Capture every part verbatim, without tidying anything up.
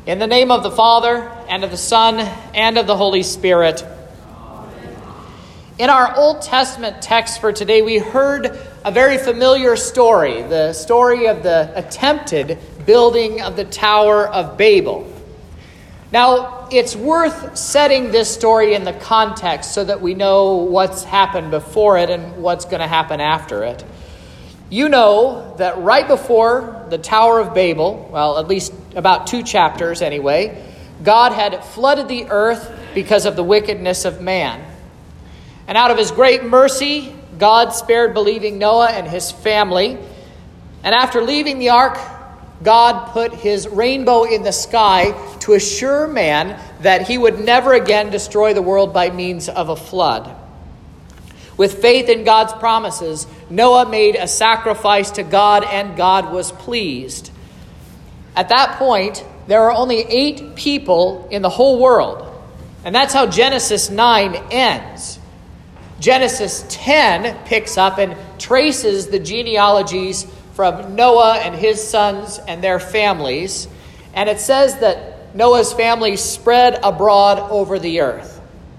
In the name of the Father, and of the Son, and of the Holy Spirit. Amen. In our Old Testament text for today, we heard a very familiar story, the story of the attempted building of the Tower of Babel. Now, it's worth setting this story in the context so that we know what's happened before it and what's going to happen after it. You know that right before the Tower of Babel, well, at least about two chapters anyway, God had flooded the earth because of the wickedness of man. And out of his great mercy, God spared believing Noah and his family. And after leaving the ark, God put his rainbow in the sky to assure man that he would never again destroy the world by means of a flood. With faith in God's promises, Noah made a sacrifice to God, and God was pleased. At that point, there are only eight people in the whole world. And that's how Genesis nine ends. Genesis ten picks up and traces the genealogies from Noah and his sons and their families. And it says that Noah's family spread abroad over the earth.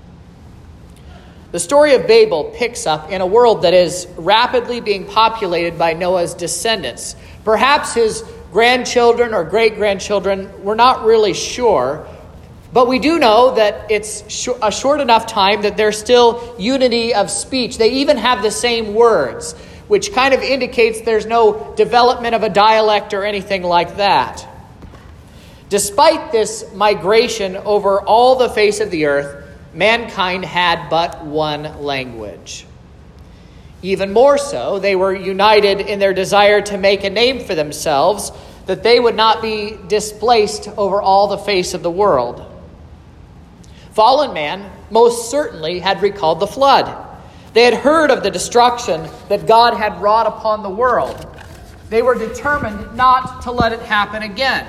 The story of Babel picks up in a world that is rapidly being populated by Noah's descendants. Perhaps his grandchildren or great-grandchildren, we're not really sure. But we do know that it's sh- a short enough time that there's still unity of speech. They even have the same words, which kind of indicates there's no development of a dialect or anything like that. Despite this migration over all the face of the earth, mankind had but one language. Even more so, they were united in their desire to make a name for themselves, that they would not be displaced over all the face of the world. Fallen man most certainly had recalled the flood. They had heard of the destruction that God had wrought upon the world. They were determined not to let it happen again.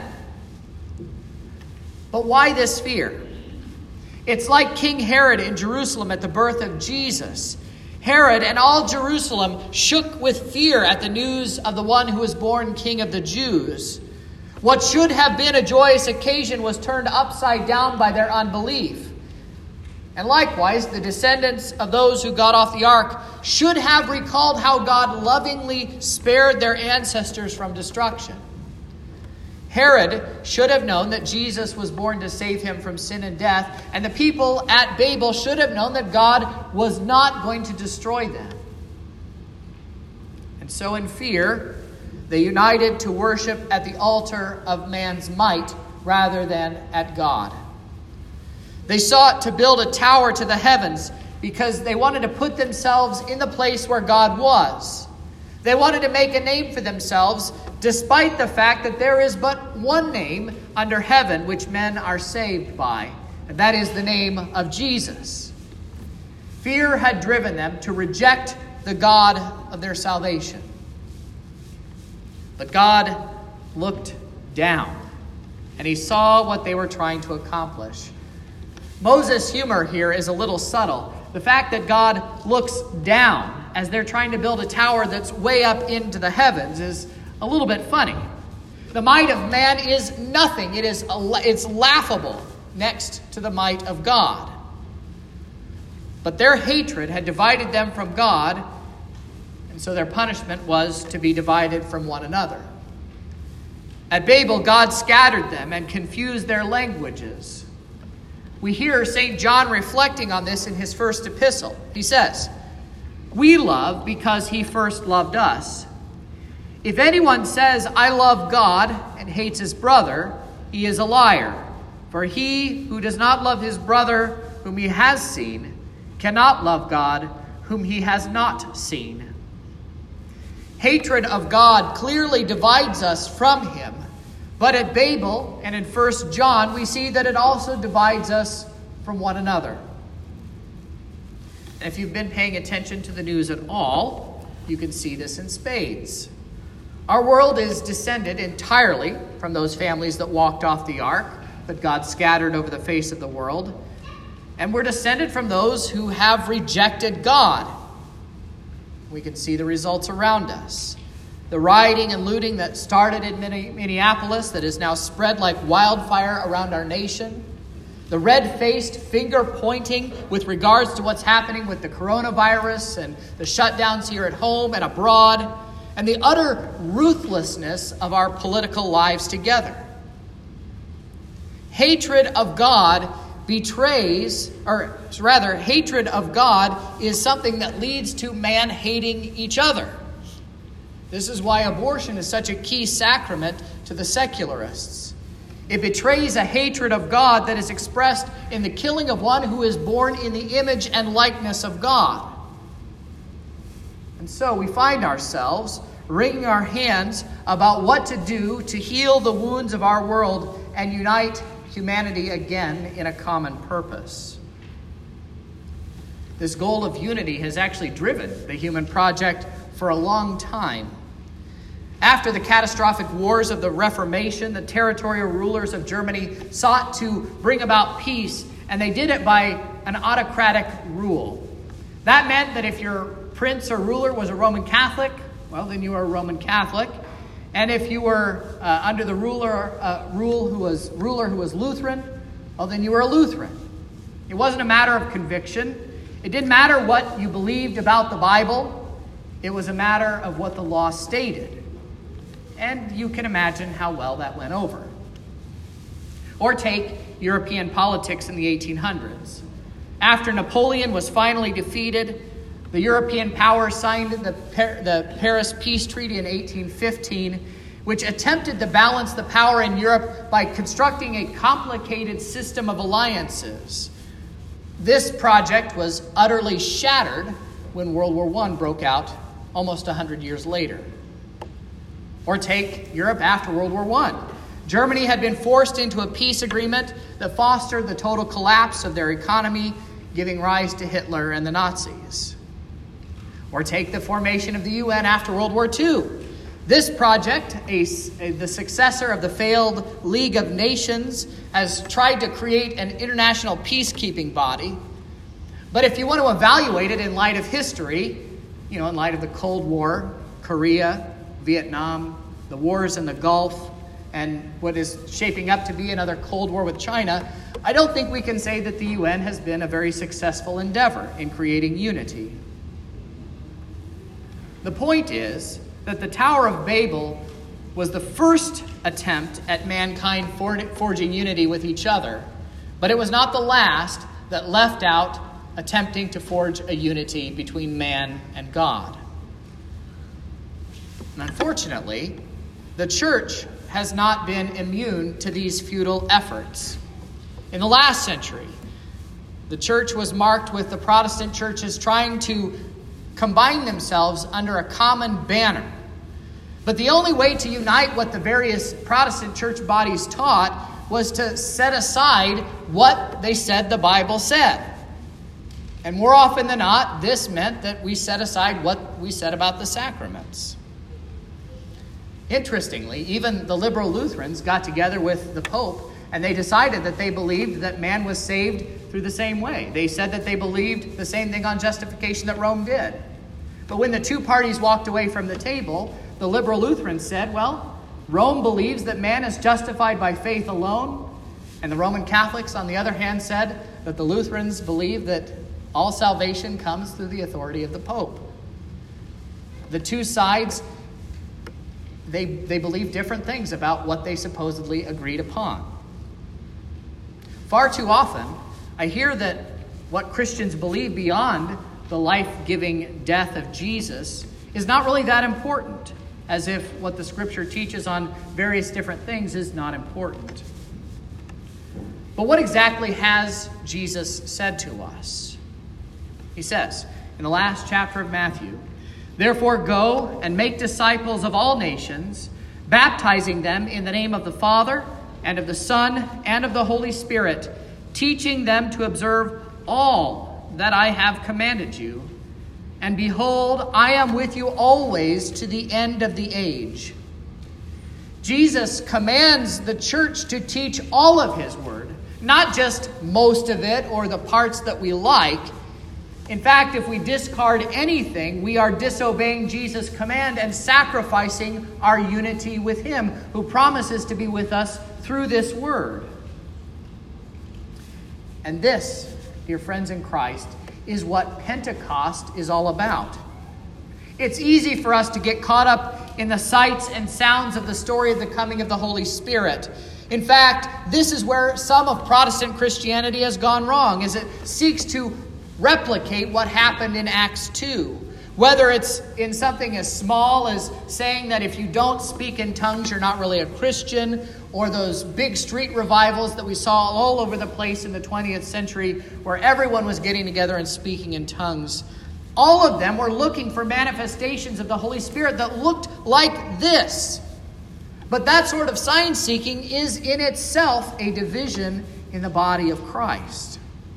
But why this fear? It's like King Herod in Jerusalem at the birth of Jesus. Herod and all Jerusalem shook with fear at the news of the one who was born King of the Jews. What should have been a joyous occasion was turned upside down by their unbelief. And likewise, the descendants of those who got off the ark should have recalled how God lovingly spared their ancestors from destruction. Herod should have known that Jesus was born to save him from sin and death, and the people at Babel should have known that God was not going to destroy them. And so in fear, they united to worship at the altar of man's might rather than at God. They sought to build a tower to the heavens because they wanted to put themselves in the place where God was. They wanted to make a name for themselves, despite the fact that there is but one name under heaven which men are saved by, and that is the name of Jesus. Fear had driven them to reject the God of their salvation. But God looked down, and he saw what they were trying to accomplish. Moses' humor here is a little subtle. The fact that God looks down as they're trying to build a tower that's way up into the heavens is a little bit funny. The might of man is nothing. It is it's laughable next to the might of God. But their hatred had divided them from God, and so their punishment was to be divided from one another. At Babel, God scattered them and confused their languages. We hear Saint John reflecting on this in his first epistle. He says, "We love because he first loved us. If anyone says, 'I love God,' and hates his brother, he is a liar. For he who does not love his brother whom he has seen cannot love God whom he has not seen." Hatred of God clearly divides us from him. But at Babel and in First John, we see that it also divides us from one another. And if you've been paying attention to the news at all, you can see this in spades. Our world is descended entirely from those families that walked off the ark, that God scattered over the face of the world. And we're descended from those who have rejected God. We can see the results around us. the rioting and looting that started in Minneapolis that is now spread like wildfire around our nation, the red-faced finger-pointing with regards to what's happening with the coronavirus and the shutdowns here at home and abroad, and the utter ruthlessness of our political lives together. Hatred of God betrays, or rather, hatred of God is something that leads to man hating each other. This is why abortion is such a key sacrament to the secularists. It betrays a hatred of God that is expressed in the killing of one who is born in the image and likeness of God. And so we find ourselves wringing our hands about what to do to heal the wounds of our world and unite humanity again in a common purpose. This goal of unity has actually driven the human project for a long time. After the catastrophic wars of the Reformation, the territorial rulers of Germany sought to bring about peace, and they did it by an autocratic rule. That meant that if your prince or ruler was a Roman Catholic, well, then you were a Roman Catholic. And if you were uh, under the ruler uh, rule who was ruler who was Lutheran, well, then you were a Lutheran. It wasn't a matter of conviction. It didn't matter what you believed about the Bible. It was a matter of what the law stated. And you can imagine how well that went over. Or take European politics in the eighteen hundreds. After Napoleon was finally defeated, the European powers signed the, the Paris Peace Treaty in eighteen fifteen, which attempted to balance the power in Europe by constructing a complicated system of alliances. This project was utterly shattered when World War One broke out almost one hundred years later. Or take Europe after World War One. Germany had been forced into a peace agreement that fostered the total collapse of their economy, giving rise to Hitler and the Nazis. Or take the formation of the U N after World War Two. This project, a, a, the successor of the failed League of Nations, has tried to create an international peacekeeping body. But if you want to evaluate it in light of history, you know, in light of the Cold War, Korea, Vietnam, the wars in the Gulf, and what is shaping up to be another Cold War with China, I don't think we can say that the U N has been a very successful endeavor in creating unity. The point is that the Tower of Babel was the first attempt at mankind forging unity with each other, but it was not the last that left out attempting to forge a unity between man and God. And unfortunately, the church has not been immune to these futile efforts. In the last century, the church was marked with the Protestant churches trying to combine themselves under a common banner. But the only way to unite what the various Protestant church bodies taught was to set aside what they said the Bible said. And more often than not, this meant that we set aside what we said about the sacraments. Interestingly, even the liberal Lutherans got together with the Pope and they decided that they believed that man was saved through the same way. They said that they believed the same thing on justification that Rome did. But when the two parties walked away from the table, the liberal Lutherans said, well, Rome believes that man is justified by faith alone. And the Roman Catholics, on the other hand, said that the Lutherans believe that all salvation comes through the authority of the Pope. The two sides, they, they believe different things about what they supposedly agreed upon. Far too often, I hear that what Christians believe beyond the life-giving death of Jesus is not really that important, as if what the Scripture teaches on various different things is not important. But what exactly has Jesus said to us? He says in the last chapter of Matthew, "Therefore go and make disciples of all nations, baptizing them in the name of the Father and of the Son and of the Holy Spirit, teaching them to observe all that I have commanded you. And behold, I am with you always to the end of the age." Jesus commands the church to teach all of his word, not just most of it or the parts that we like. In fact, if we discard anything, we are disobeying Jesus' command and sacrificing our unity with him, who promises to be with us through this word. And this, dear friends in Christ, is what Pentecost is all about. It's easy for us to get caught up in the sights and sounds of the story of the coming of the Holy Spirit. In fact, this is where some of Protestant Christianity has gone wrong, as it seeks to replicate what happened in Acts two. Whether it's in something as small as saying that if you don't speak in tongues, you're not really a Christian, or those big street revivals that we saw all over the place in the twentieth century, where everyone was getting together and speaking in tongues. All of them were looking for manifestations of the Holy Spirit that looked like this. But that sort of sign-seeking is in itself a division in the body of Christ.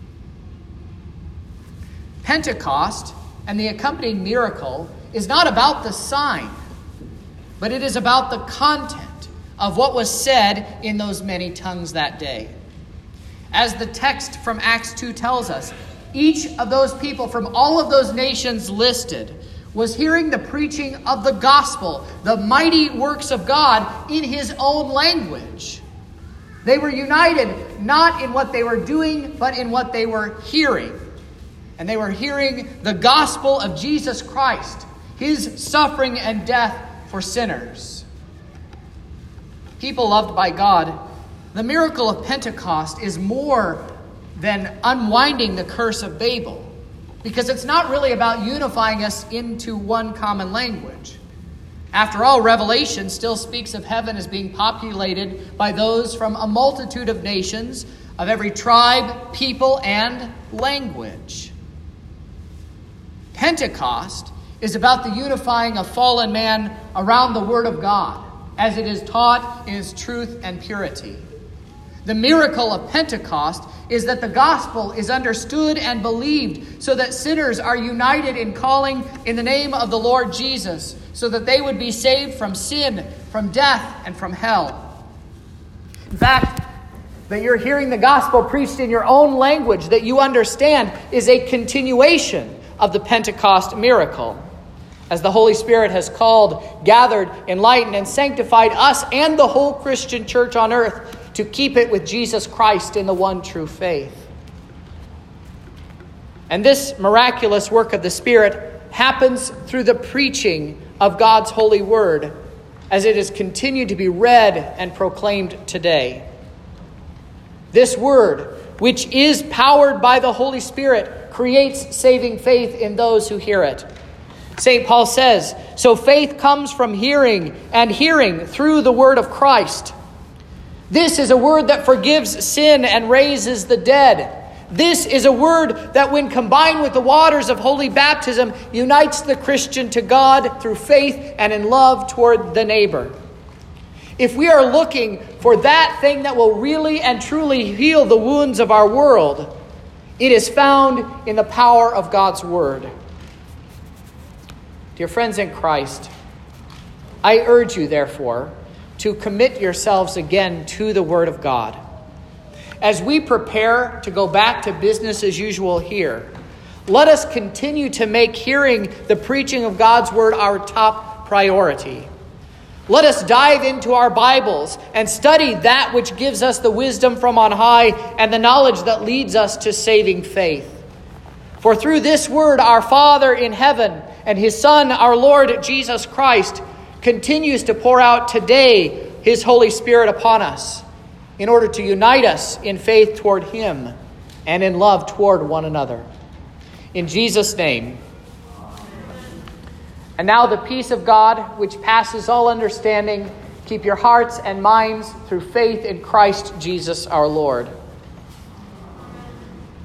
Pentecost and the accompanying miracle is not about the sign, but it is about the content of what was said in those many tongues that day. As the text from Acts two tells us, each of those people from all of those nations listed was hearing the preaching of the gospel, the mighty works of God, in his own language. They were united not in what they were doing, but in what they were hearing. And they were hearing the gospel of Jesus Christ, his suffering and death for sinners. People loved by God, the miracle of Pentecost is more than unwinding the curse of Babel, because it's not really about unifying us into one common language. After all, Revelation still speaks of heaven as being populated by those from a multitude of nations, of every tribe, people, and language. Pentecost is about the unifying of fallen man around the Word of God, as it is taught in its truth and purity. The miracle of Pentecost is that the gospel is understood and believed, so that sinners are united in calling in the name of the Lord Jesus, so that they would be saved from sin, from death, and from hell. In fact, that you're hearing the gospel preached in your own language that you understand is a continuation of the Pentecost miracle, as the Holy Spirit has called, gathered, enlightened, and sanctified us and the whole Christian church on earth to keep it with Jesus Christ in the one true faith. And this miraculous work of the Spirit happens through the preaching of God's holy word, as it is continued to be read and proclaimed today. This word, which is powered by the Holy Spirit, creates saving faith in those who hear it. Saint Paul says, "So faith comes from hearing, and hearing through the word of Christ." This is a word that forgives sin and raises the dead. This is a word that, when combined with the waters of holy baptism, unites the Christian to God through faith and in love toward the neighbor. If we are looking for that thing that will really and truly heal the wounds of our world, it is found in the power of God's word. Dear friends in Christ, I urge you, therefore, to commit yourselves again to the Word of God. As we prepare to go back to business as usual here, let us continue to make hearing the preaching of God's Word our top priority. Let us dive into our Bibles and study that which gives us the wisdom from on high and the knowledge that leads us to saving faith. For through this Word, our Father in heaven and his Son, our Lord Jesus Christ, continues to pour out today his Holy Spirit upon us in order to unite us in faith toward him and in love toward one another. In Jesus' name. And now the peace of God, which passes all understanding, keep your hearts and minds through faith in Christ Jesus our Lord.